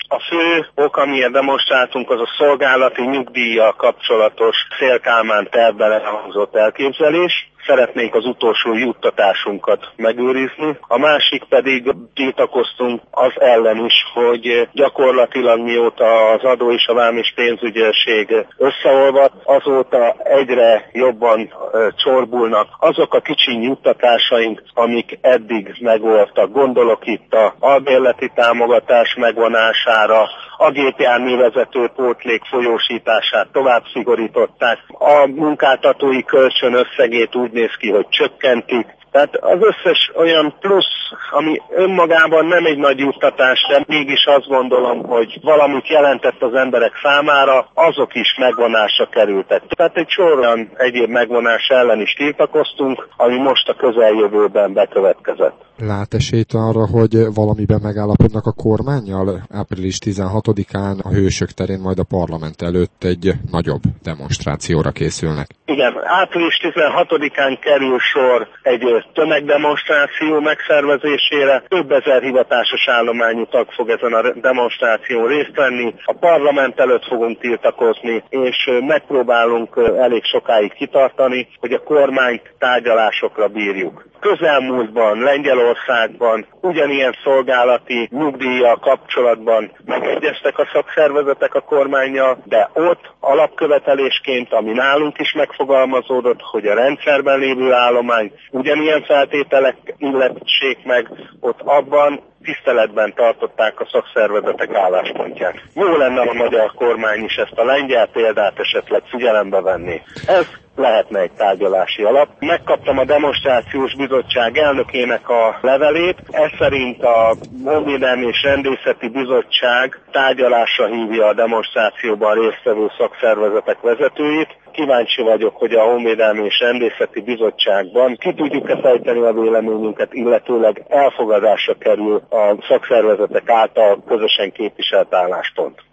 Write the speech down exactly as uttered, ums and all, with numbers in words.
A fő ok, amiért demonstráltunk, az a szolgálati nyugdíjjal kapcsolatos Széll Kálmán tervben elhangzott elképzelés. Szeretnénk az utolsó juttatásunkat megőrizni. A másik pedig tiltakoztunk az ellen is, hogy gyakorlatilag mióta az adó és a vám és pénzügyőrség összeolvadt, azóta egyre jobban csorbulnak azok a kicsi juttatásaink, amik eddig megvoltak. Gondolok itt a albérleti támogatás megvonására, a gépjárművezető pótlék folyósítását tovább szigorították, a munkáltatói kölcsön összegét úgy néz ki, hogy csökkentik. Tehát az összes olyan plusz, ami önmagában nem egy nagy juttatás, de mégis azt gondolom, hogy valamit jelentett az emberek számára, azok is megvonásra kerültek. Tehát egy sor olyan egyéb megvonás ellen is tiltakoztunk, ami most a közeljövőben bekövetkezett. Lát esélyt arra, hogy valamiben megállapodnak a kormánnyal? április tizenhatodikán a Hősök terén, majd a parlament előtt egy nagyobb demonstrációra készülnek. Igen, április tizenhatodikán kerül sor egy tömegdemonstráció megszervezésére. Több ezer hivatásos állományú tag fog ezen a demonstráción részt venni. A parlament előtt fogunk tiltakozni, és megpróbálunk elég sokáig kitartani, hogy a kormányt tárgyalásokra bírjuk. Közelmúltban, Lengyelországban ugyanilyen szolgálati nyugdíjjal kapcsolatban megegyeztek a szakszervezetek a kormánnyal, de ott alapkövetelésként, ami nálunk is megfogalmazódott, hogy a rendszerben lévő állomány ugyanilyen feltételek illetsék meg, ott abban tiszteletben tartották a szakszervezetek álláspontját. Jó lenne, a magyar kormány is ezt a lengyel példát esetleg figyelembe venni. Ez lehetne egy tárgyalási alap. Megkaptam a demonstrációs bizottság elnökének a levelét. Ez szerint a Honvédelmi és Rendészeti Bizottság tárgyalásra hívja a demonstrációban résztvevő szakszervezetek vezetőit. Kíváncsi vagyok, hogy a Honvédelmi és Rendészeti Bizottságban ki tudjuk-e fejteni a véleményünket, illetőleg elfogadásra kerül a szakszervezetek által közösen képviselt álláspont.